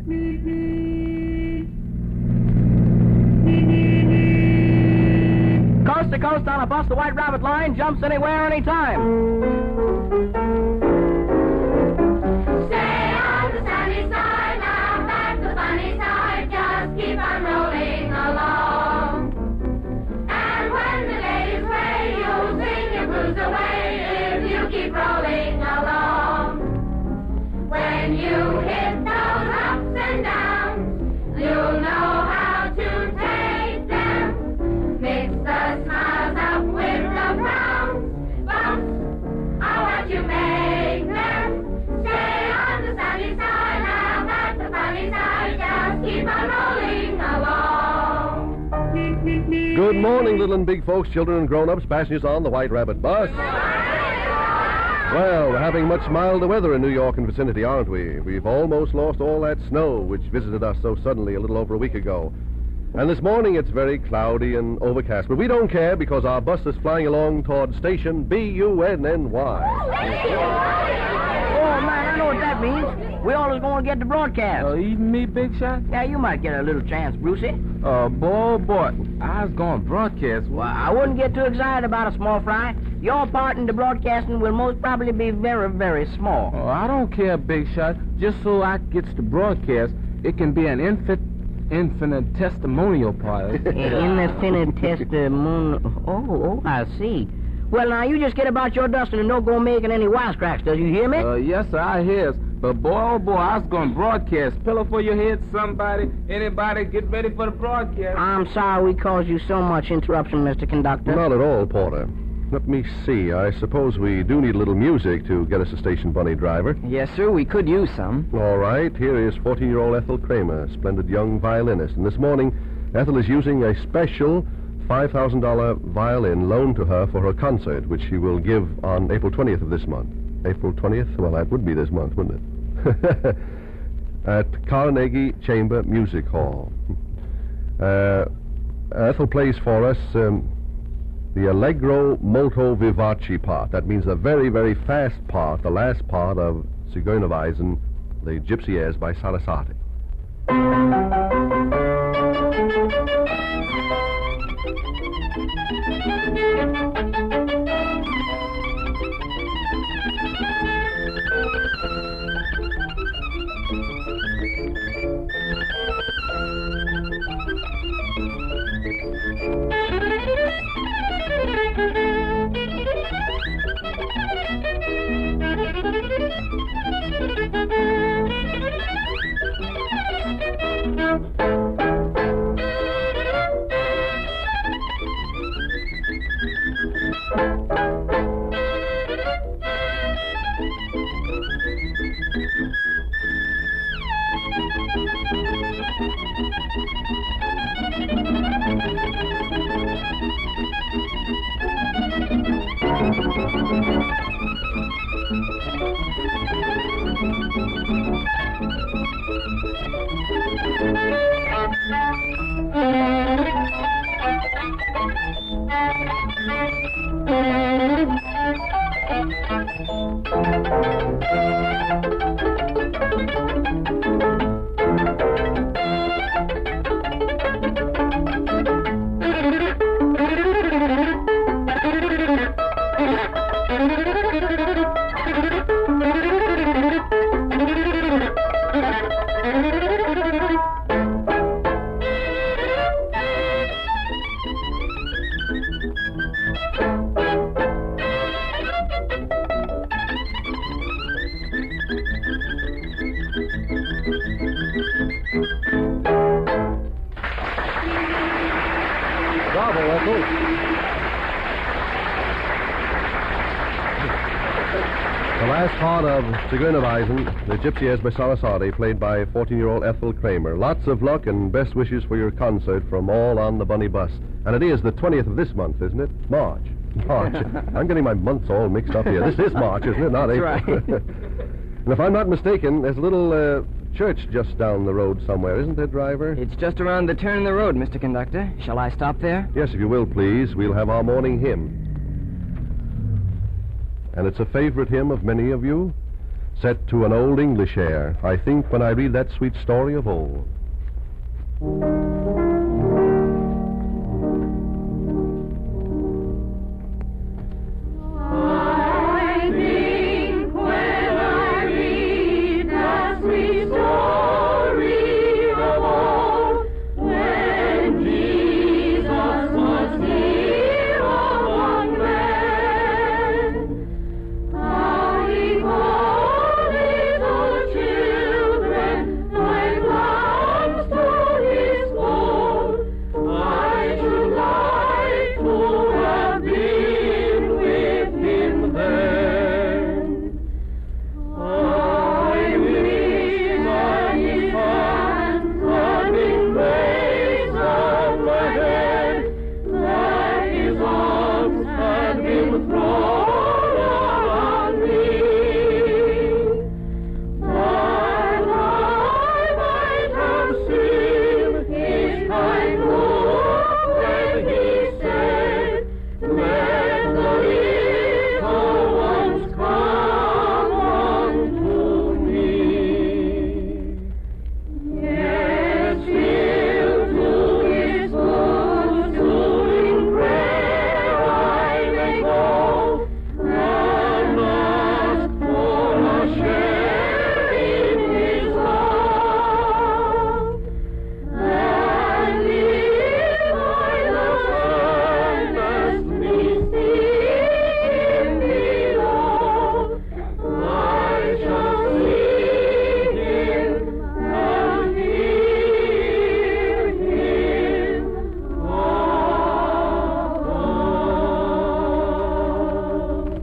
Coast to coast on a bus, the White Rabbit line jumps anywhere, anytime. Stay on the sunny side, now back the funny side, just keep on rolling along. And when the day is gray, you'll sing your blues away if you keep rolling along. When you hit those ups and downs, you'll know how to take them. Mix the smiles up with the frowns. Bumps are what you make them. Stay on the sunny side, laugh at the funny side, just keep on rolling along. Good morning, little and big folks, children and grown-ups, passengers on the White Rabbit bus. Well, we're having much milder weather in New York and vicinity, aren't we? We've almost lost all that snow which visited us so suddenly a little over a week ago. And this morning it's very cloudy and overcast. But we don't care because our bus is flying along toward station BUNNY. Oh, man, I know what that means. We always going to get the broadcast. Even me, Big Shot? Yeah, you might get a little chance, Brucey. Boy, I was going to broadcast. Well, I wouldn't get too excited about a small fry. Your part in the broadcasting will most probably be very, very small. Oh, I don't care, Big Shot. Just so I gets to broadcast, it can be an infinite testimonial part. Infinite testimonial. Oh, I see. Well, now, you just get about your dusting and don't go making any wisecracks, does you hear me? Yes, sir, I hears. But boy, oh boy, I was going to broadcast. Pillow for your head, somebody, anybody, get ready for the broadcast. I'm sorry we caused you so much interruption, Mr. Conductor. Not at all, Porter. Let me see. I suppose we do need a little music to get us a station bunny driver. Yes, sir, we could use some. All right. Here is 14-year-old Ethel Kramer, a splendid young violinist. And this morning, Ethel is using a special $5,000 violin loaned to her for her concert, which she will give on April 20th of this month. April 20th? Well, that would be this month, wouldn't it? At Carnegie Chamber Music Hall. Ethel plays for us the Allegro molto vivace part. That means a very, very fast part, the last part of Zigeunerweisen, the Gypsy Airs by Sarasate. Bravo, Ethel. The last part of Zigeunerweisen, the Gypsy Airs by Sarasate, played by 14-year-old Ethel Kramer. Lots of luck and best wishes for your concert from all on the Bunny Bus. And it is the 20th of this month, isn't it? March. I'm getting my months all mixed up here. This is March, isn't it? Not April. That's right. And if I'm not mistaken, there's a little church just down the road somewhere, isn't there, driver? It's just around the turn in the road, Mr. Conductor. Shall I stop there? Yes, if you will, please. We'll have our morning hymn. And it's a favorite hymn of many of you. set to an old English air. I think when I read that sweet story of old. I think when I read that sweet story of old, when Jesus was here among men, how he called little children like lambs to his fold. I should like to have been with him then. I wish that his hands had been raised on my head, that his arms had been thrown around me, that I might have seen his kind look when he said, "Let the little ones come unto me." Yes, still to his footstool in prayer I may go, and ask for a share in his love. And if I thus earnestly seek him below, I shall see him and hear him above.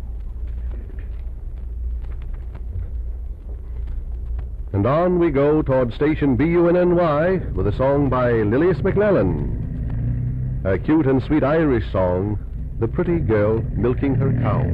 And on we go toward station BUNNY with a song by Lilias McLellan. A cute and sweet Irish song, The Pretty Girl Milking Her Cow.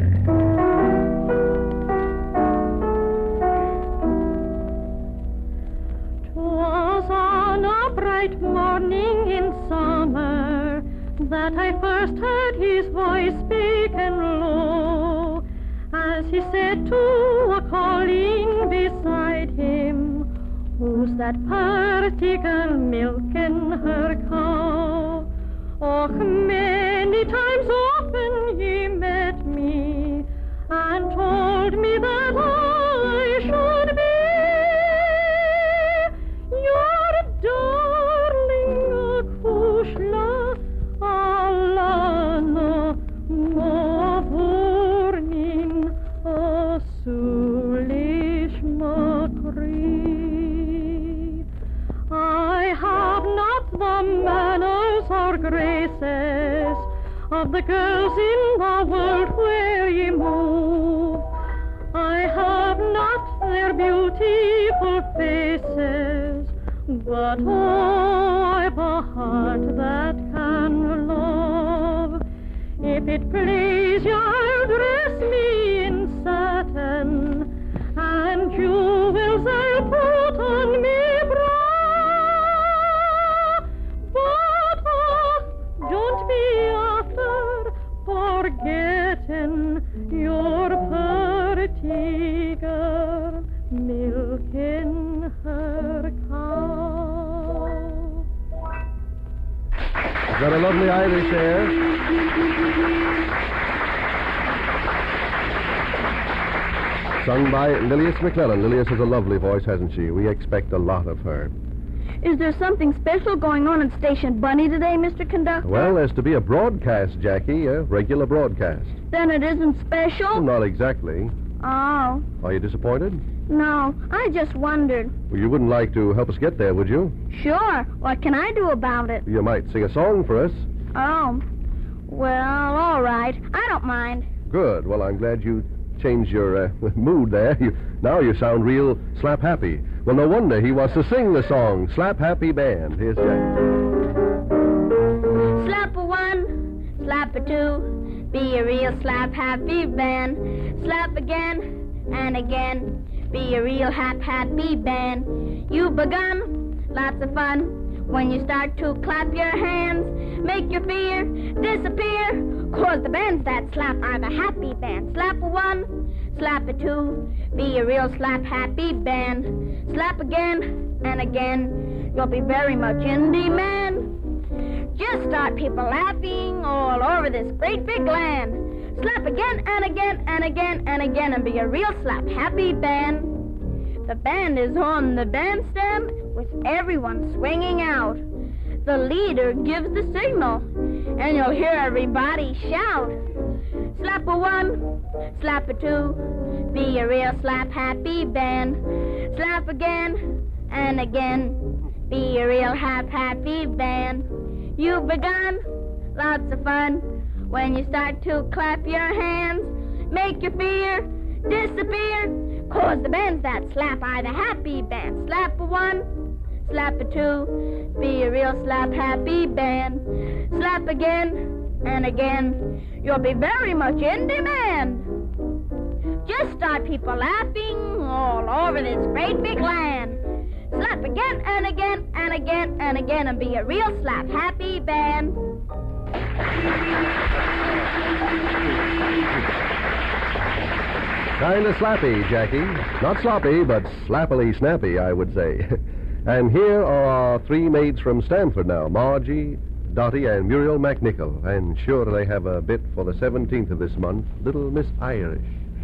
'Twas on a bright morning in summer that I first heard his voice speaking low, as he said to a colleen beside him, "Who's that pretty girl milking her cow?" Oh, many times often he met me and told me that I should be your darling Akushla Alana Movornin Asulish Makri. I have not the manners or graces of the girls in the world where ye move. I have not their beautiful faces, but oh, I've a heart that can love. If it please you, I'll dress me in satin, and jewels I'll put on me bra. But oh, don't be after forgetting your pretty girl milking her cow. Is that a lovely Irish air? Sung by Lilias McLellan. Lilias has a lovely voice, hasn't she? We expect a lot of her. Is there something special going on at Station Bunny today, Mr. Conductor? Well, there's to be a broadcast, Jackie, a regular broadcast. Then it isn't special? Well, not exactly. Oh, Are you disappointed? no. I just wondered. Well, you wouldn't like to help us get there, would you? Sure. What can I do about it? You might sing a song for us. Oh, well, all right. I don't mind. Good. Well, I'm glad you changed your mood there. Now you sound real slap happy. Well, no wonder he wants to sing the song, Slap Happy Band. Here's Jack. Slap a one, slap a two, be a real slap happy band. Slap again and again, be a real happy band. You've begun lots of fun when you start to clap your hands. Make your fear disappear, 'cause the bands that slap are the happy band. Slap a one, Slap a two, be a real slap happy band. Slap again and again, you'll be very much in demand. Just start people laughing all over this great big land. Slap again and again and again and again and be a real slap happy band. The band is on the bandstand with everyone swinging out. The leader gives the signal and you'll hear everybody shout. Slap a one, slap a two, be a real slap happy band. Slap again and again, be a real happy band. You've begun lots of fun when you start to clap your hands. Make your fear disappear, 'cause the band's that slap the happy band. Slap a one, slap a two, be a real slap happy band. Slap again and again, you'll be very much in demand. Just start people laughing all over this great big land. Slap again and again and again and again and be a real slap happy band. Kinda slappy, Jackie. Not sloppy, but slappily snappy, I would say. And here are our three maids from Stanford now, Margie, Dottie, and Muriel McNichol. And sure they have a bit for the 17th of this month, Little Miss Irish.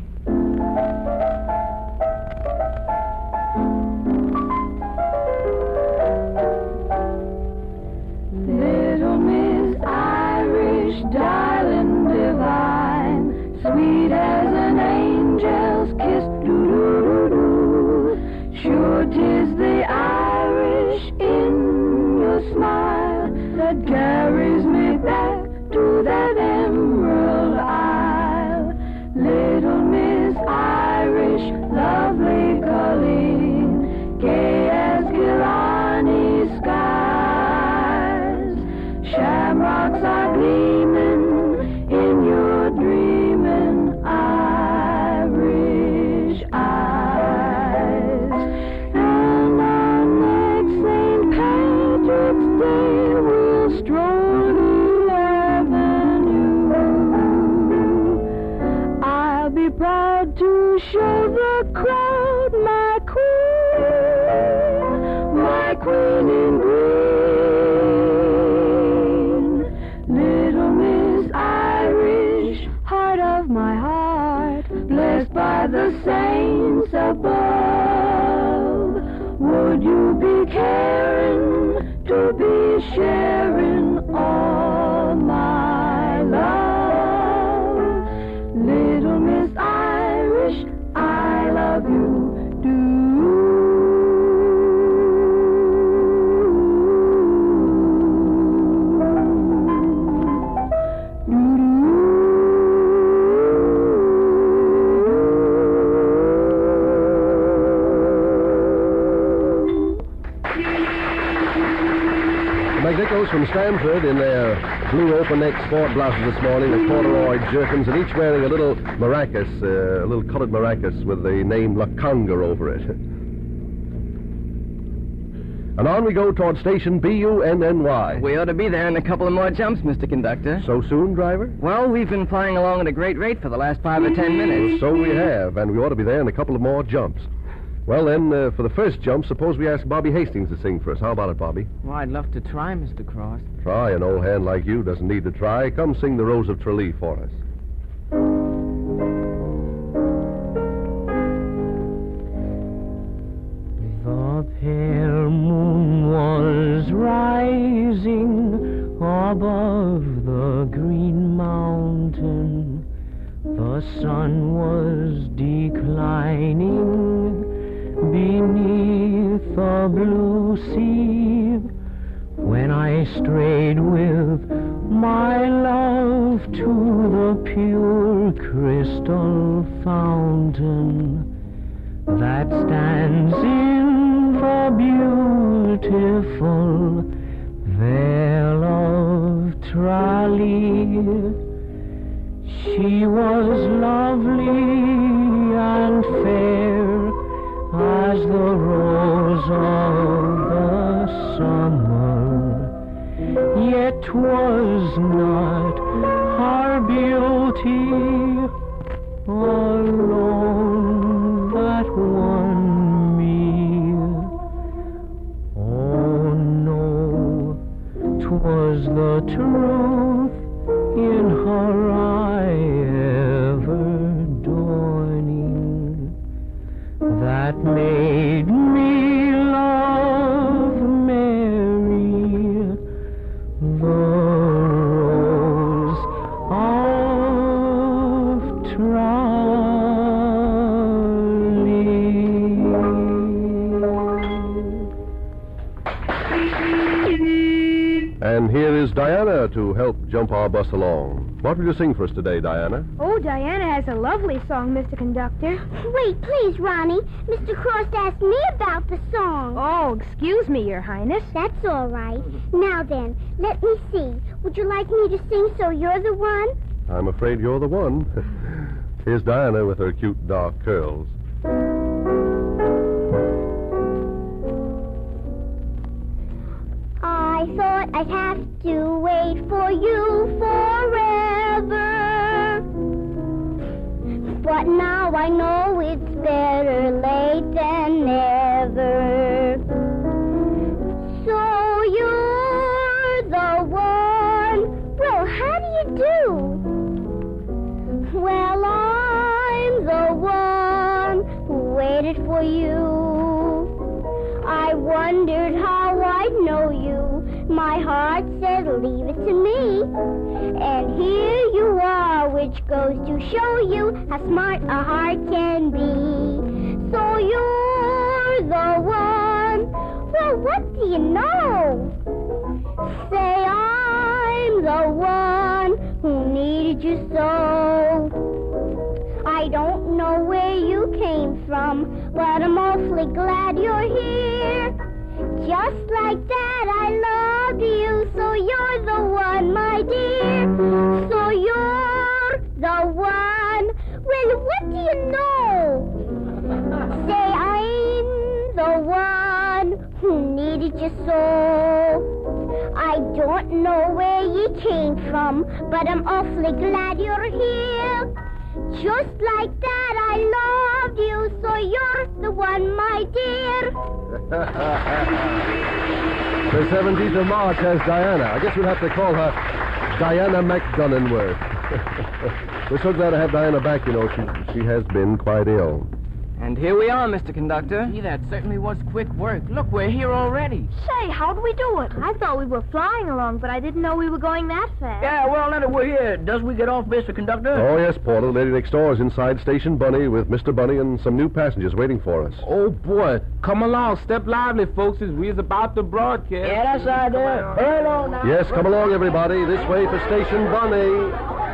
Little Miss Irish, darling divine, sweet as an angel's kiss, doo-doo-doo-doo. Sure 'tis the Irish in your smile that carries me back to that emerald isle. Little Miss Irish, lovely Colleen, gay as Killarney skies. Shamrocks are gleaming in your dreaming Irish eyes. And on next St. Patrick's Day we'll stroll the avenue. I'll be proud to show the crowd my queen in green. Little Miss Irish, heart of my heart, blessed by the saints above. Would you be caring to be sharing all my love? Little Miss Irish, I love you. McNichols from Stanford in their blue open-neck sport blouses this morning, the corduroy jerkins, and each wearing a little maracas, a little colored maracas with the name La Conga over it. And on we go toward station BUNNY. We ought to be there in a couple of more jumps, Mr. Conductor. So soon, driver? Well, we've been flying along at a great rate for the last 5 or 10 minutes. So we have, and we ought to be there in a couple of more jumps. Well, then, for the first jump, suppose we ask Bobby Hastings to sing for us. How about it, Bobby? Well, I'd love to try, Mr. Cross. Try? An old hand like you doesn't need to try. Come sing the Rose of Tralee for us. The pale moon was rising above the green mountain. The sun was declining beneath the blue sea when I strayed with my love to the pure crystal fountain that stands in the beautiful Vale of Tralee. She was lovely and fair as the rose of the summer, yet 'twas not her beauty alone the truth in her eye ever dawning, that made me love Mary, the rose of Tralee. And here is Diana to help jump our bus along. What will you sing for us today, Diana? Oh, Diana has a lovely song, Mr. Conductor. Wait, please, Ronnie. Mr. Cross asked me about the song. Oh, excuse me, Your Highness. That's all right. Now then, let me see. Would you like me to sing So You're the One? I'm afraid you're the one. Here's Diana with her cute dark curls. I thought I'd have to wait for you forever. But now I know it's better late than never. So you're the one. Well, how do you do? Well, I'm the one who waited for you. I wondered how I'd know you. My heart said, leave it to me. And here you are, which goes to show you how smart a heart can be. So you're the one. Well, what do you know? Say I'm the one who needed you so. I don't know where you came from, but I'm awfully glad you're here. Just like that, I loved you, so you're the one, my dear. So you're the one. Well, what do you know? Say I'm the one who needed you so. I don't know where you came from, but I'm awfully glad you're here. Just like that, I loved you, so you're the one, my dear. The 17th of March has Diana. I guess we'll have to call her Diana McDunninworth. We're so glad to have Diana back, you know. She has been quite ill. And here we are, Mr. Conductor. Gee, that certainly was quick work. Look, we're here already. Say, how'd we do it? I thought we were flying along, but I didn't know we were going that fast. Yeah, well, now that we're here, does we get off, Mr. Conductor? Oh, yes, Porter. The lady next door is inside Station Bunny with Mr. Bunny and some new passengers waiting for us. Oh, boy. Come along. Step lively, folks, as we's about to broadcast. Yeah, that's the idea. Hurry along now. Yes, come along, everybody. This way for Station Bunny.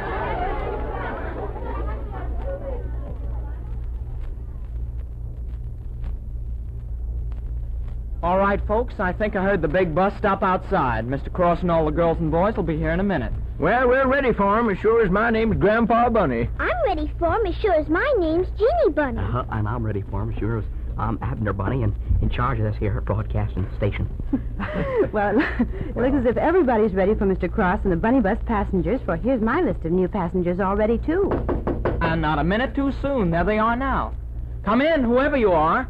All right, folks, I think I heard the big bus stop outside. Mr. Cross and all the girls and boys will be here in a minute. Well, we're ready for him as sure as my name's Grandpa Bunny. I'm ready for him as sure as my name's Jeannie Bunny. And I'm ready for him as sure as I'm Abner Bunny and in charge of this here broadcasting station. Well, it looks as if everybody's ready for Mr. Cross and the Bunny Bus passengers, for here's my list of new passengers already, too. And not a minute too soon. There they are now. Come in, whoever you are.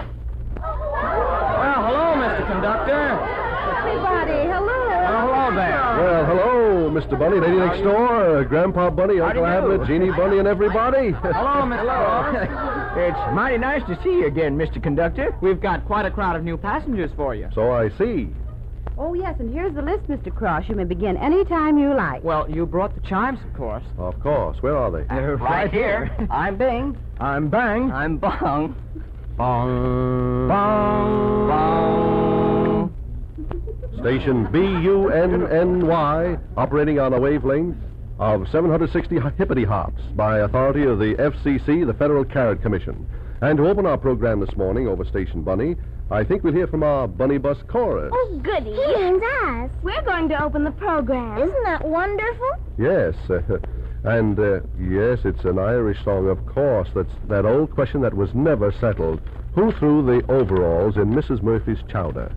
Well, hello, Mr. Conductor. Everybody, hello. Hello there. Well, hello, Mr. Bunny, lady next door, Grandpa Bunny, Uncle Abner, Jeannie Bunny, and everybody. Hello, Mr. Cross. It's mighty nice to see you again, Mr. Conductor. We've got quite a crowd of new passengers for you. So I see. Oh, yes, and here's the list, Mr. Cross. You may begin any time you like. Well, you brought the chimes, of course. Of course. Where are they? Right here. I'm Bing. I'm Bang. I'm Bong. Bong. Bong. Bong. Station BUNNY, operating on a wavelength of 760 hippity hops by authority of the FCC, the Federal Carrot Commission. And to open our program this morning over Station Bunny, I think we'll hear from our Bunny Bus chorus. Oh, goody. He means us. We're going to open the program. Isn't that wonderful? Yes, and yes, it's an Irish song, of course. That's that old question that was never settled. Who threw the overalls in Mrs. Murphy's chowder?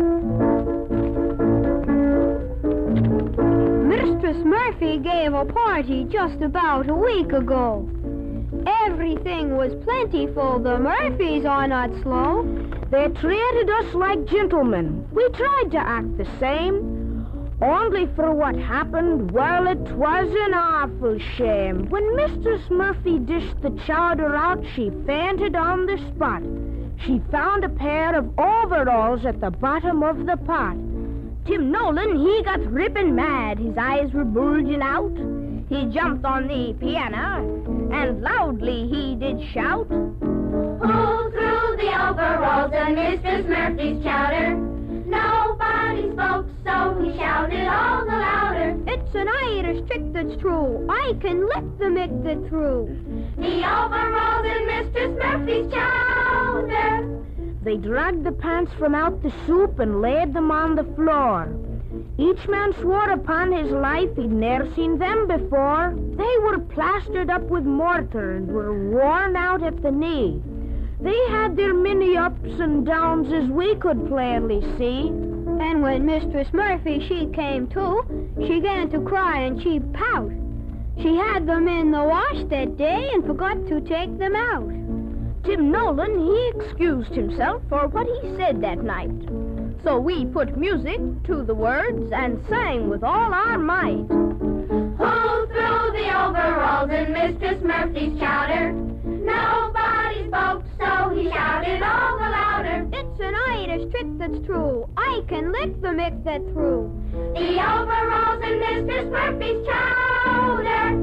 Mistress Murphy gave a party just about a week ago. Everything was plentiful. The Murphys are not slow. They treated us like gentlemen. We tried to act the same. Only for what happened, well, it was an awful shame. When Mistress Murphy dished the chowder out, she fainted on the spot. She found a pair of overalls at the bottom of the pot. Tim Nolan, he got rippin' mad. His eyes were bulging out. He jumped on the piano, and loudly he did shout, Pull through the overalls and Mistress Murphy's chowder. Nobody spoke, so he shouted all the louder. It's an Irish trick that's true. I can lick the mick that through. The overalls in Mistress Murphy's chowder. They dragged the pants from out the soup and laid them on the floor. Each man swore upon his life he'd ne'er seen them before. They were plastered up with mortar and were worn out at the knee. They had their many ups and downs as we could plainly see. And when Mistress Murphy, she came to, she began to cry and she pout. She had them in the wash that day and forgot to take them out. Tim Nolan, he excused himself for what he said that night. So we put music to the words and sang with all our might. Pull through the overalls in Mistress Murphy's chowder. Nobody spoke, so he shouted all the louder. It's an Irish trick that's true. I can lick the mick that through. The overalls in Mistress Murphy's chowder.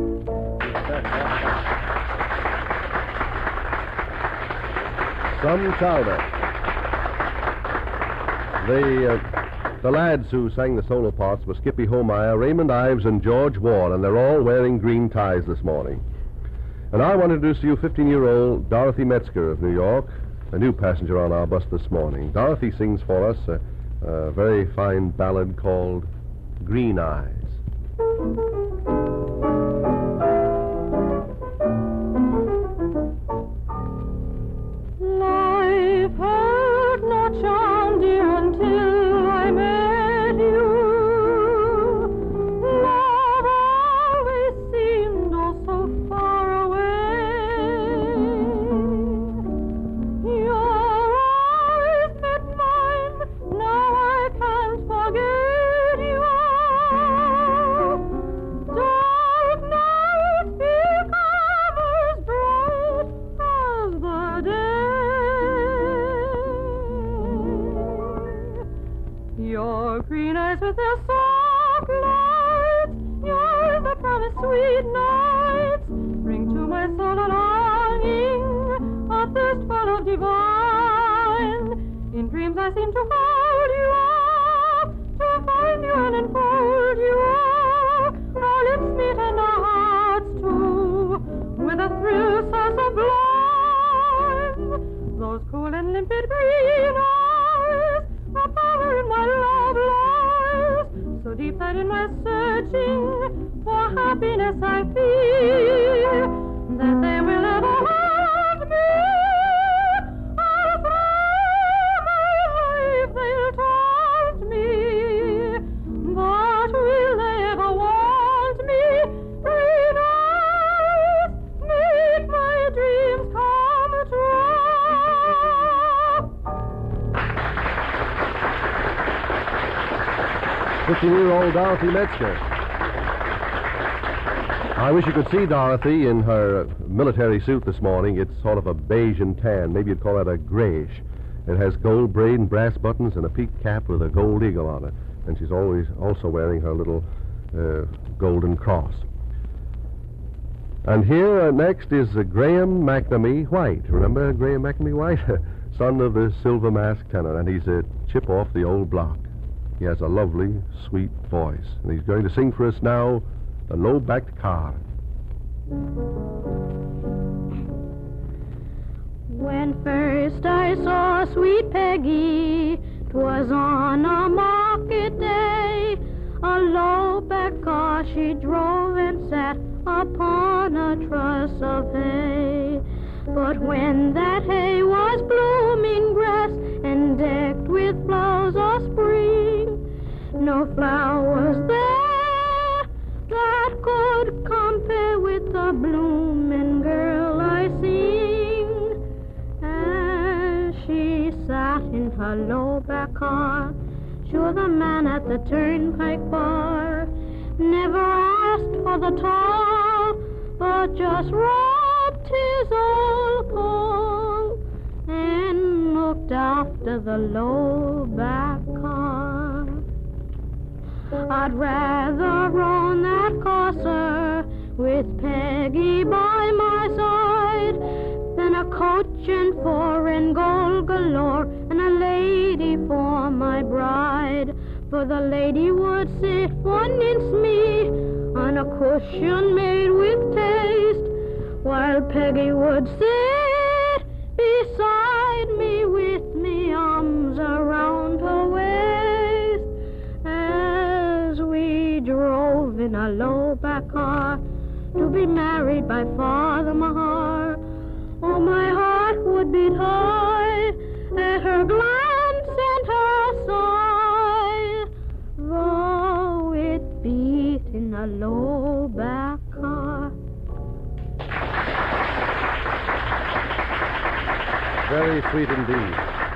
Some chowder. The lads who sang the solo parts were Skippy Homeyer, Raymond Ives, and George Ward, and they're all wearing green ties this morning. And I want to introduce to you 15-year-old Dorothy Metzger of New York, a new passenger on our bus this morning. Dorothy sings for us a very fine ballad called Green Eyes. Life had no charm, dear, until I met you. Love always seemed oh so far away. Your eyes met mine, now I can't forget you. Dark nights become as bright as the day. Your green eyes with their soft lights, you're the promised sweet nights, bring to my soul a longing, a thirst for love divine. In dreams I seem to hold you up, to find you and enfold you up. Our lips meet and our hearts too, with a thrill so sublime. Those cool and limpid green eyes, a power in my love lies, so deep that in my searching for happiness I feel that they will never hold me. All through my life they'll taunt me, but will they ever want me? Green eyes, make my dreams come true. 15-year-old Dorothy Metzger. I wish you could see Dorothy in her military suit this morning. It's sort of a beige and tan. Maybe you'd call that a grayish. It has gold braid and brass buttons and a peaked cap with a gold eagle on it. And she's always also wearing her little golden cross. And here next is Graham McNamee White. Remember Graham McNamee White? Son of the Silver Mask tenor. And he's a chip off the old block. He has a lovely, sweet voice. And he's going to sing for us now, The Low-Backed Car. When first I saw sweet Peggy, 'twas on a market day. A low-backed car she drove and sat upon a truss of hay. But when that hay was blooming grass and decked with flowers of spring, no flowers there that could compare with the blooming girl I sing. As she sat in her low-back car, Sure, the man at the turnpike bar never asked for the toll, but just robbed his old pole and looked after the low back car. I'd rather own that courser with Peggy by my side than a coach and four and gold galore and a lady for my bride. For the lady would sit 1 inch me on a cushion made with taste, while Peggy would sit beside me with me arms around her waist as we drove in a low back car to be married by Father Mahar. Oh, my heart would beat high at her glance and her sigh, though it beat in a low back car. Very sweet indeed.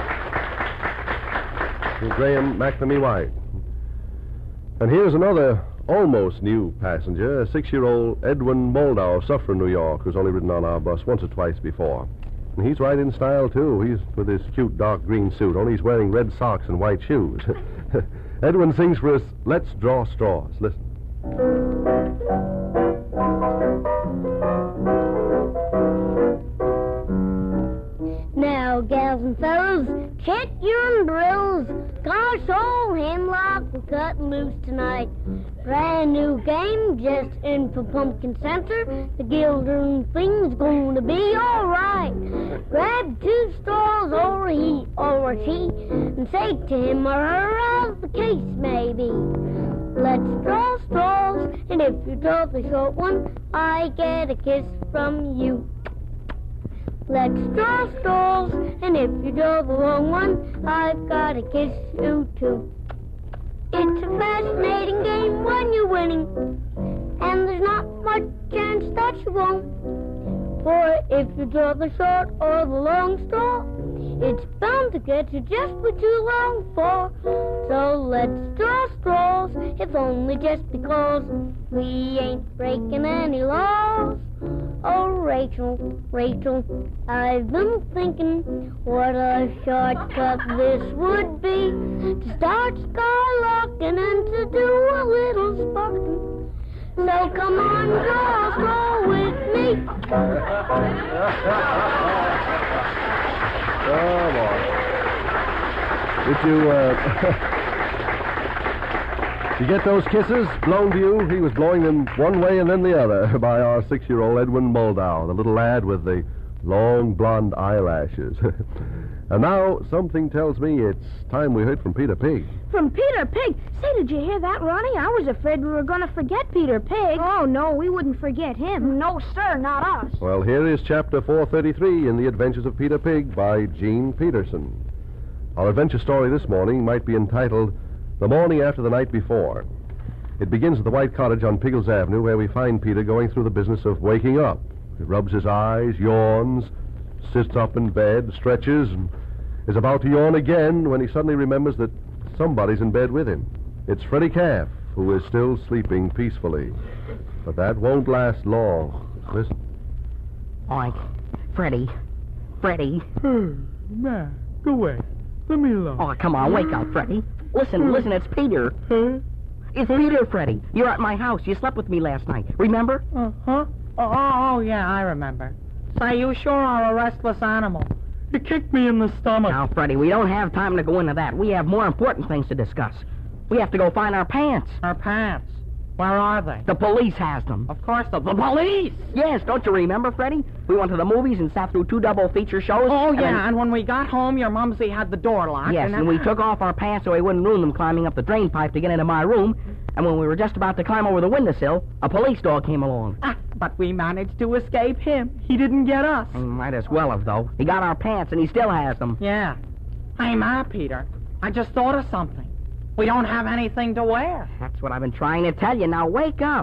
To Graham McNamee White. And here's another almost new passenger, a 6-year-old Edwin Moldau of Suffern, New York, who's only ridden on our bus once or twice before. And he's right in style, too. He's with his cute dark green suit, only he's wearing red socks and white shoes. Edwin sings for us, Let's Draw Straws. Listen. Now, gals and fellows, check your umbrellas. Gosh, old Hemlock will cut loose tonight. Brand new game just in for Pumpkin Center. The Gildern thing's going to be all right. Grab 2 straws or he or she and say to him or her as the case may be. Let's draw straws, and if you draw the short one, I get a kiss from you. Let's draw straws, and if you draw the long one, I've got to kiss you too. It's a fascinating game when you're winning, and there's not much chance that you won't. For if you draw the short or the long straw, it's bound to get you just what you long for. So let's draw straws, if only just because we ain't breaking any laws. Oh, Rachel, Rachel, I've been thinking what a shortcut this would be to start skylocking and to do a little sparking. So come on, draw a straw with me. Oh, boy. Did you get those kisses blown to you? He was blowing them one way and then the other by our 6-year-old Edwin Moldau, the little lad with the long blonde eyelashes. And now something tells me it's time we heard from Peter Pig. From Peter Pig? Say, did you hear that, Ronnie? I was afraid we were going to forget Peter Pig. Oh, no, we wouldn't forget him. No, sir, not us. Well, here is Chapter 433 in The Adventures of Peter Pig by Gene Peterson. Our adventure story this morning might be entitled The Morning After the Night Before. It begins at the White Cottage on Piggles Avenue, where we find Peter going through the business of waking up. He rubs his eyes, yawns, sits up in bed, stretches, and is about to yawn again when he suddenly remembers that somebody's in bed with him. It's Freddie Calf, who is still sleeping peacefully. But that won't last long. Listen. Oink. Freddie. Man, go away. Let me alone. Oh, come on, wake up, Freddie. Listen, it's Peter. Huh? It's Peter, Freddie. You're at my house. You slept with me last night. Remember? Huh? Oh, yeah, I remember. Say, you sure are a restless animal. You kicked me in the stomach. Now, Freddie, we don't have time to go into that. We have more important things to discuss. We have to go find our pants. Our pants? Where are they? The police has them. Of course, the police! Yes, don't you remember, Freddie? We went to the movies and sat through 2 double feature shows. Oh, yeah, and when we got home, your mumsy had the door locked. Yes, and we took off our pants so we wouldn't ruin them climbing up the drain pipe to get into my room. And when we were just about to climb over the windowsill, a police dog came along. But we managed to escape him. He didn't get us. He might as well have, though. He got our pants, and he still has them. Yeah. Hey, Ma, Peter, I just thought of something. We don't have anything to wear. That's what I've been trying to tell you. Now, wake up.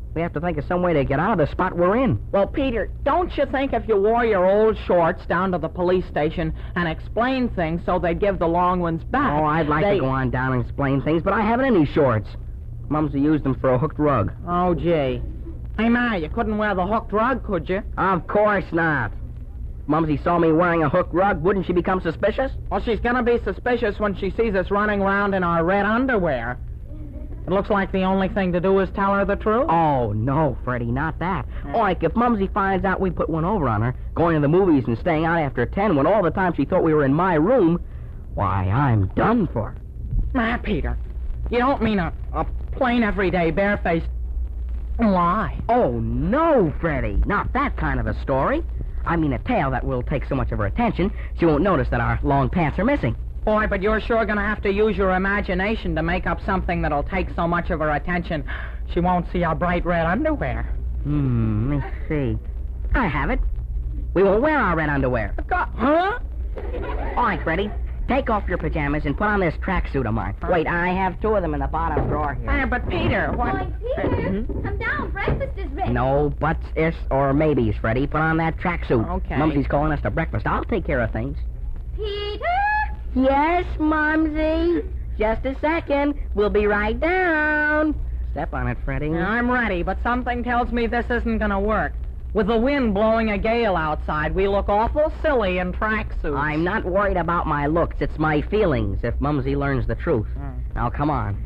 We have to think of some way to get out of the spot we're in. Well, Peter, don't you think if you wore your old shorts down to the police station and explained things so they'd give the long ones back? Oh, I'd like to go on down and explain things, but I haven't any shorts. Mumsy used them for a hooked rug. Oh, gee. Hey, Ma, you couldn't wear the hooked rug, could you? Of course not. Mumsy saw me wearing a hooked rug. Wouldn't she become suspicious? Well, she's gonna be suspicious when she sees us running around in our red underwear. It looks like the only thing to do is tell her the truth. Oh, no, Freddie, not that. Like, if Mumsy finds out we put one over on her, going to the movies and staying out after 10 when all the time she thought we were in my room, why, I'm done for. Ma, Peter, you don't mean a plain, everyday, barefaced lie. Oh, no, Freddie, not that kind of a story. I mean a tale that will take so much of her attention, she won't notice that our long pants are missing. Boy, but you're sure gonna have to use your imagination to make up something that'll take so much of her attention she won't see our bright red underwear. Let's see. I have it. We won't wear our red underwear. Huh? All right, Freddie. Take off your pajamas and put on this tracksuit of mine. Wait, I have 2 of them in the bottom drawer here. But Peter, what? Boy, Peter, come down. Breakfast is ready. No buts, ifs, or maybes, Freddie. Put on that tracksuit. Okay. Mumsy's calling us to breakfast. I'll take care of things. Peter? Yes, Mumsy. Just a second. We'll be right down. Step on it, Freddie. I'm ready, but something tells me this isn't gonna work. With the wind blowing a gale outside, we look awful silly in tracksuits. I'm not worried about my looks. It's my feelings if Mumsy learns the truth. Now, come on.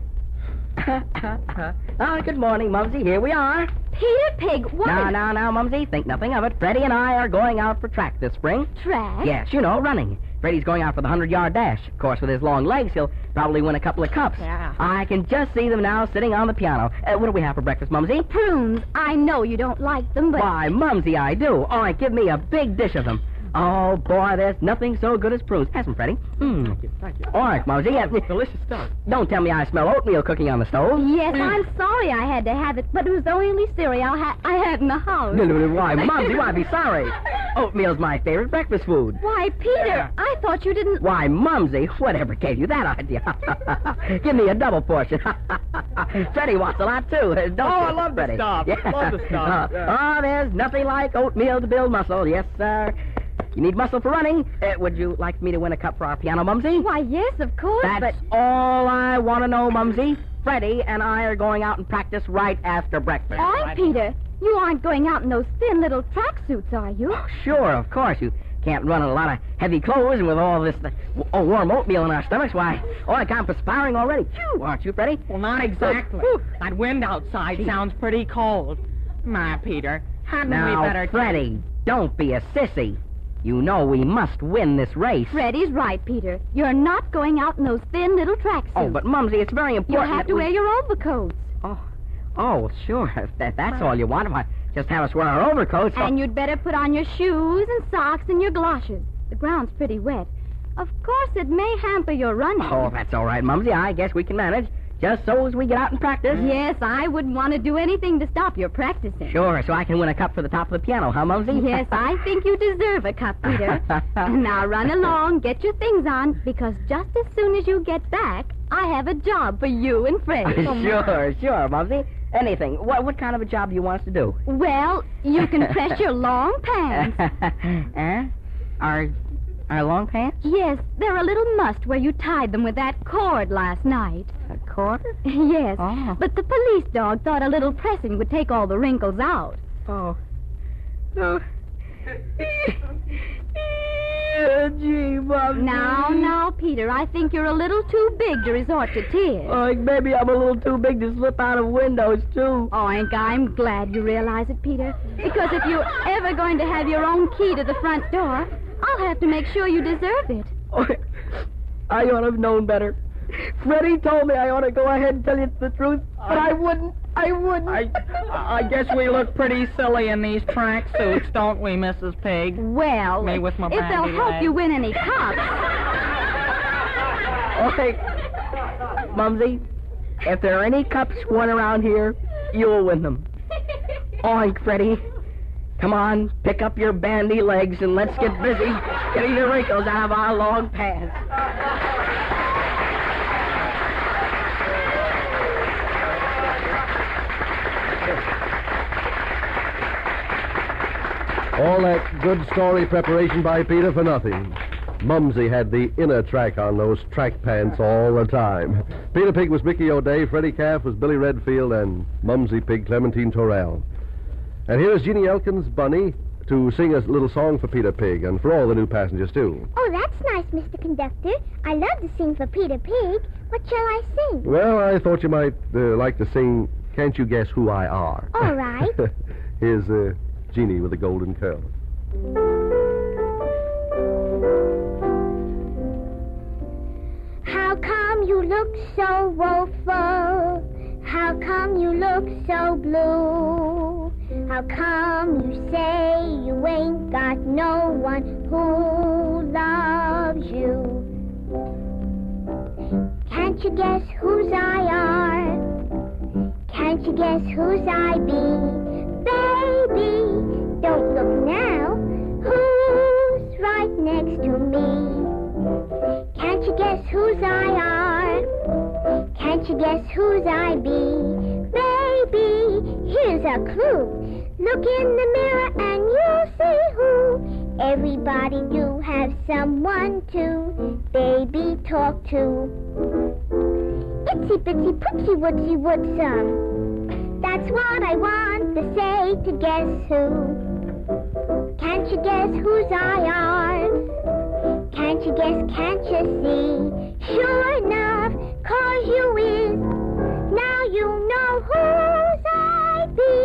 Good morning, Mumsy. Here we are. Peter Pig, what? Now, Mumsy. Think nothing of it. Freddie and I are going out for track this spring. Track? Yes, you know, running. Freddie's going out for the 100-yard dash. Of course, with his long legs, he'll probably win a couple of cups. Yeah. I can just see them now sitting on the piano. What do we have for breakfast, Mumsy? Prunes. I know you don't like them, but... Why, Mumsy, I do. All right, give me a big dish of them. Oh, boy, there's nothing so good as prunes. Have some, Freddie. Thank you. All right, Mumsy. Delicious stuff. Don't tell me I smell oatmeal cooking on the stove. Yes, I'm sorry I had to have it, but it was the only cereal I had in the house. Why, Mumsy, why be sorry? Oatmeal's my favorite breakfast food. Why, Peter, I thought you didn't... Why, Mumsy, whatever gave you that idea? Give me a double portion. Freddie wants a lot, too. Don't you, I love Freddie? the stuff. Yeah. Love the stuff. Oh, there's nothing like oatmeal to build muscle. Yes, sir. You need muscle for running. Would you like me to win a cup for our piano, Mumsy? Why, yes, of course, That's all I want to know, Mumsy. Freddie and I are going out and practice right after breakfast. All right, Peter. You aren't going out in those thin little tracksuits, are you? Oh, sure, of course. You can't run in a lot of heavy clothes and with all this warm oatmeal in our stomachs. Why, I'm perspiring already. Phew, aren't you, Freddie? Well, not exactly. That wind outside sounds pretty cold. My, Peter, hadn't Now, we better... Freddie, don't be a sissy. You know we must win this race. Freddie's right, Peter. You're not going out in those thin little tracksuits. Oh, but, Mumsy, it's very important You'll have that to we... wear your overcoats. Oh, sure. If that's all you want. Why, just have us wear our overcoats. And you'd better put on your shoes and socks and your galoshes. The ground's pretty wet. Of course, it may hamper your running. Oh, that's all right, Mumsy. I guess we can manage. Just so as we get out and practice. Yes, I wouldn't want to do anything to stop your practicing. Sure, so I can win a cup for the top of the piano, huh, Mumsy? Yes, I think you deserve a cup, Peter. Now run along, get your things on, because just as soon as you get back, I have a job for you and Freddie. Sure, Mumsy. Anything. What kind of a job do you want us to do? Well, you can press your long pants. Our long pants? Yes, they're a little mussed where you tied them with that cord last night. A cord? Yes, Oh. but the police dog thought a little pressing would take all the wrinkles out. Oh. No. Gee, Mum. Now, Peter, I think you're a little too big to resort to tears. Maybe I'm a little too big to slip out of windows, too. Oh, Hank, I'm glad you realize it, Peter. Because if you're ever going to have your own key to the front door, I'll have to make sure you deserve it. Oh, I ought to have known better. Freddie told me I ought to go ahead and tell you the truth, but I wouldn't. I guess we look pretty silly in these tracksuits, don't we, Mrs. Pig? Well, Me with my if they'll bandy help legs. you win any cups. Okay, Mumsy, if there are any cups won around here, you'll win them. Oink, Freddie. Come on, pick up your bandy legs and let's get busy getting the wrinkles out of our long pants. All that good story preparation by Peter for nothing. Mumsy had the inner track on those track pants all the time. Peter Pig was Mickey O'Day, Freddie Calf was Billy Redfield, and Mumsy Pig, Clementine Torrell. And here is Jeannie Elkins' Bunny to sing a little song for Peter Pig and for all the new passengers, too. Oh, that's nice, Mr. Conductor. I love to sing for Peter Pig. What shall I sing? Well, I thought you might like to sing Can't You Guess Who I Are? All right. Here's Jeannie with the golden curls. How come you look so woeful? How come you look so blue? How come you say you ain't got no one who loves you? Can't you guess whose I are? Can't you guess whose I be? Baby, don't look now. Who's right next to me? Can't you guess whose I are? Can't you guess whose I be? Baby, here's a clue. Look in the mirror and you'll see who. Everybody do have someone to, baby, talk to. Itsy bitsy pootsy wootsy wootsome. That's what I want to say to guess who. Can't you guess whose I are? Can't you guess, can't you see? Sure enough, 'cause you is. Now you know whose I be.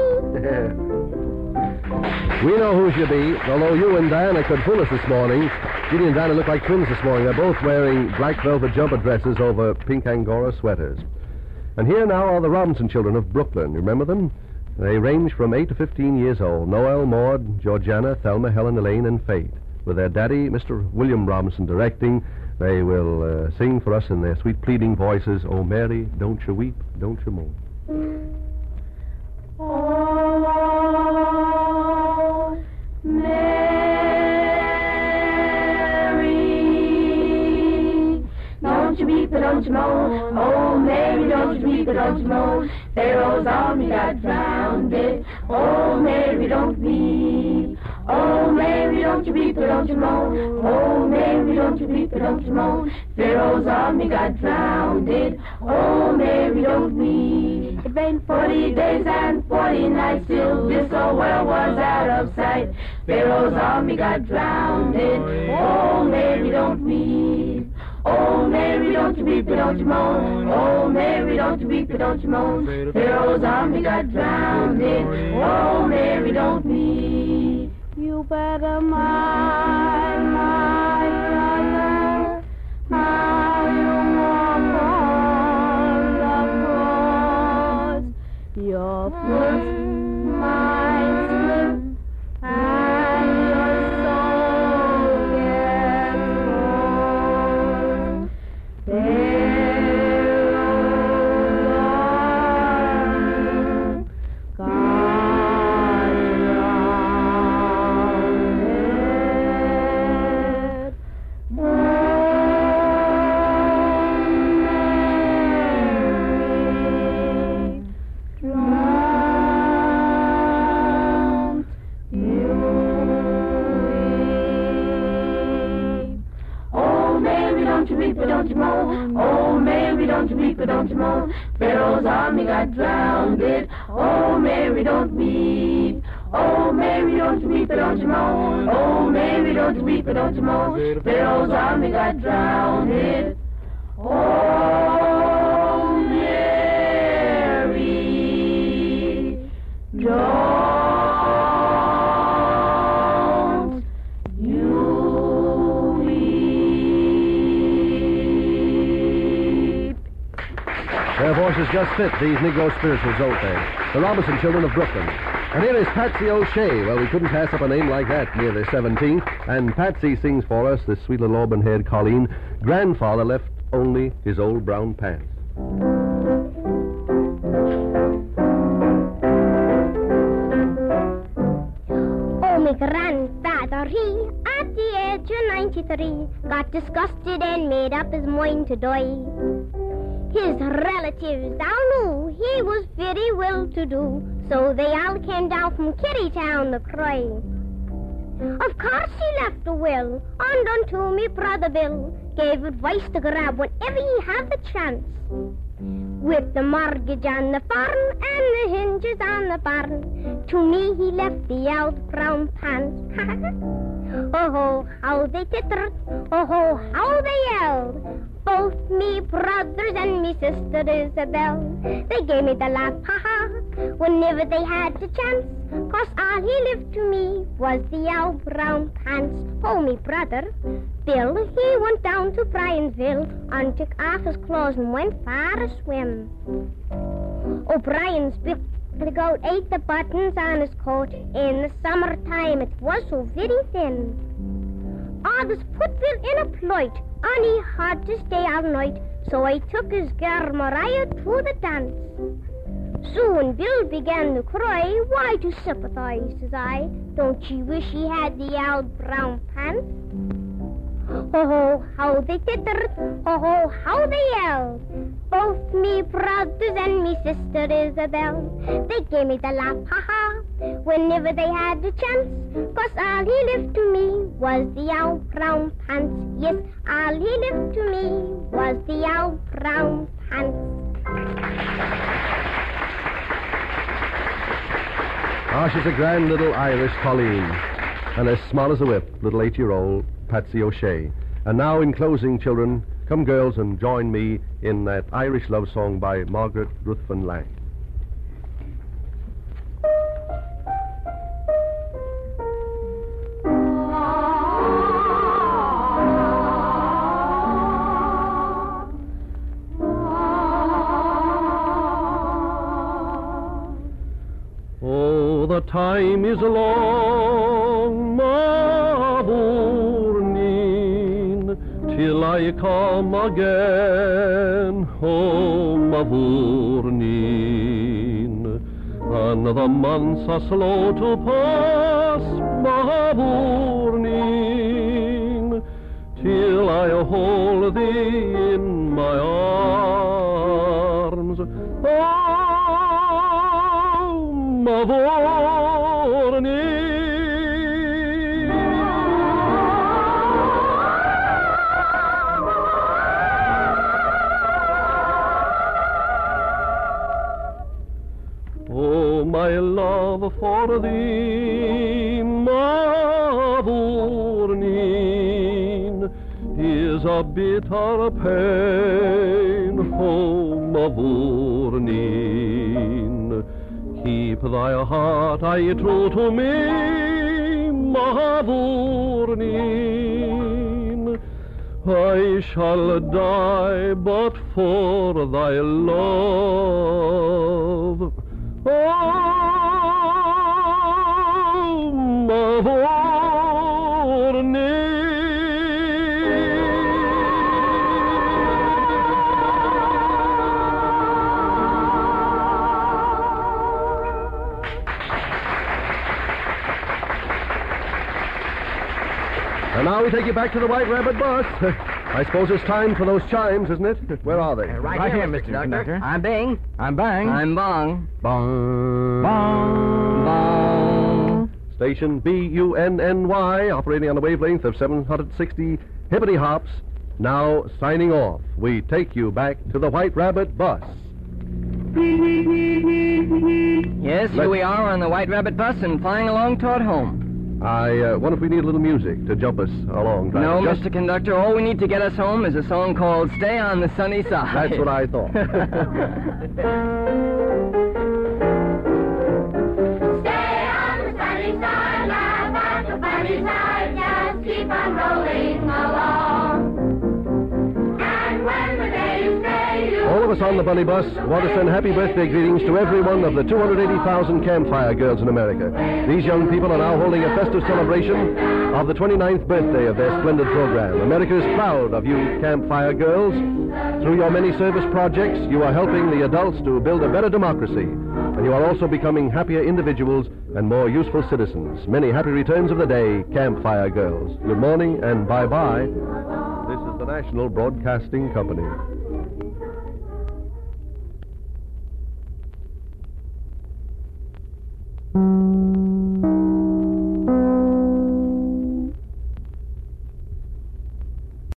We know who you be, although you and Diana could fool us this morning. Jeannie and Diana look like twins this morning. They're both wearing black velvet jumper dresses over pink Angora sweaters. And here now are the Robinson children of Brooklyn. You remember them? They range from 8 to 15 years old. Noel, Maud, Georgiana, Thelma, Helen, Elaine, and Fate. With their daddy, Mr. William Robinson, directing, they will sing for us in their sweet pleading voices, "Oh, Mary, don't you weep, don't you moan." Oh, Mary, don't you weep, don't you moan. Oh, Mary, don't you weep, don't you moan. Pharaoh's army got drowned. Oh, Mary, don't weep. Oh, Mary, don't you weep, don't you moan. Oh, Mary, don't you weep, don't you moan. Pharaoh's army got drowned. Oh, Mary, don't weep. It rained 40 days and 40 nights till this old world was out of sight. Pharaoh's army got drowned. Oh, Mary, don't weep. Oh, Mary, don't you weep, don't you moan. Oh, Mary, don't you weep, don't you moan. Pharaoh's army got drowned. Oh, Mary, don't weep. You better mind my brother, how you walk on the cross. Your foot might slip and your soul gets lost. Don't you moan? Oh, Mary, don't you weep, don't you moan? Pharaoh's army got drowned. Oh, Mary, don't weep. Oh, Mary, don't you weep, don't you moan? Oh, Mary, don't you weep, don't you moan? Pharaoh's army got drowned. Oh, Mary, don't. Their voices just fit these Negro spirituals, don't they? The Robinson children of Brooklyn. And here is Patsy O'Shea. Well, we couldn't pass up a name like that near the 17th. And Patsy sings for us, this sweet little auburn-haired Colleen. Grandfather left only his old brown pants. Oh, my grandfather, he, at the age of 93, got disgusted and made up his mind to die. His relatives down knew he was very well-to-do, so they all came down from Kittytown to cry. Of course he left a will, and unto me brother Bill gave advice to grab whenever he had the chance. With the mortgage on the farm and the hinges on the barn, to me he left the old brown pants. Oh, how they tittered, oh, how they yelled. Both me brothers and me sister Isabel, they gave me the laugh, ha-ha, whenever they had the chance. 'Cause all he lived to me was the old brown pants. Oh, me brother Bill, he went down to Briansville and took off his clothes and went for a swim. Oh, Brian's Bill, the goat ate the buttons on his coat. In the summertime it was so very thin. Others put Bill in a plight, and he had to stay all night. So I took his girl Mariah to the dance. Soon Bill began to cry. Why, to sympathize, says I. Don't you wish he had the old brown pants? Oh, how they tittered, oh, how they yelled. Both me brothers and me sister Isabel, they gave me the laugh, ha-ha, whenever they had the chance. 'Cause all he lived to me was the old brown pants. Yes, all he lived to me was the old brown pants. Ah, she's a grand little Irish Colleen, and as small as a whip, little 8-year-old Patsy O'Shea. And now, in closing, children, come girls and join me in that Irish love song by Margaret Ruthven Lang. Oh, the time is long, Mavourneen, till I come again, oh, Mavourneen. And the months are slow to pass, Mavourneen, till I hold thee in my arms. Mavourneen. Oh, my love for thee, Mavourneen, is a bitter pain, oh, Mavourneen. Keep thy heart aye true to me, Mavourneen. I shall die but for thy love. Oh, Mavourneen. And now we take you back to the White Rabbit bus. I suppose it's time for those chimes, isn't it? Where are they? Right here, Mr. Conductor. I'm Bing. I'm Bang. I'm Bong. Bong. Bong. Bong. Station BUNNY, operating on a wavelength of 760 hippity hops. Now signing off. We take you back to the White Rabbit bus. Yes, here we are on the White Rabbit bus and flying along toward home. I wonder if we need a little music to jump us along. No, Mr. Conductor, all we need to get us home is a song called Stay on the Sunny Side. That's what I thought. Stay on the sunny side, laugh at the funny side, just keep on rolling along. And when the day is gray, you... All of us on the Bunny Bus want to send happy birthday greetings to every one of the 280,000 campfire girls in America. These young people are now holding a festive celebration of the 29th birthday of their splendid program. America is proud of you campfire girls. Through your many service projects, you are helping the adults to build a better democracy. And you are also becoming happier individuals and more useful citizens. Many happy returns of the day, campfire girls. Good morning and bye-bye. This is the National Broadcasting Company.